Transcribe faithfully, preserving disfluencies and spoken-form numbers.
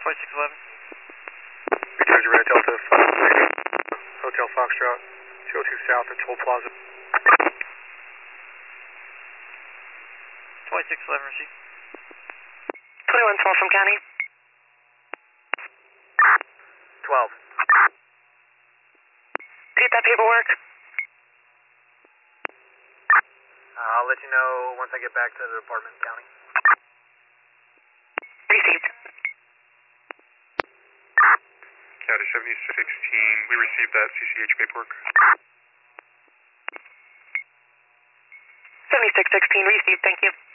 twenty-six eleven. Roger, Red Delta five three, Hotel Foxtrot, two oh two South at Toll Plaza. twenty-six eleven, receive. twenty-one twelve from County. twelve. Get that paperwork. Uh, I'll let you know once I get back to the department, County. Received. County seventy-six sixteen, we received that C C H paperwork. seventy-six sixteen, received, thank you.